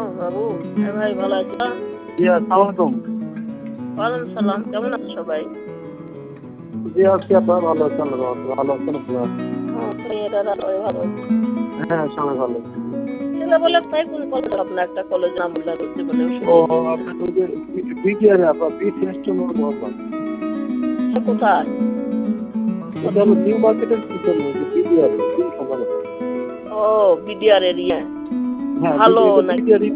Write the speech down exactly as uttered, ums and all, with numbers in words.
বাবু, হ্যাঁ ভাই, ভালো আছো? জি আসসালামু আলাইকুম। ওয়ালাইকুম সালাম। কেমন আছো সবাই? জি আছি আপা, ভালো আছেন? ভালো আছেন আপনারা? হ্যাঁ, মেয়েরা সবাই ভালো আছে। হ্যাঁ সবাই ভালো আছে। ছেলে বলে ভাই কোন কলেজ? আপনার একটা কলেজ নাম বললেন জীবনে ও আপনার ওই যে বিটিআর আপা, বি টেস্ট মোড় বললাম। কোথায়? এটা হলো নিউ মার্কেটের পিছনে যে বিটিআর, তিন সমানে। ও বিডিআর এরিয়া। হ্যাঁ ভালো নাকি? বিটিআর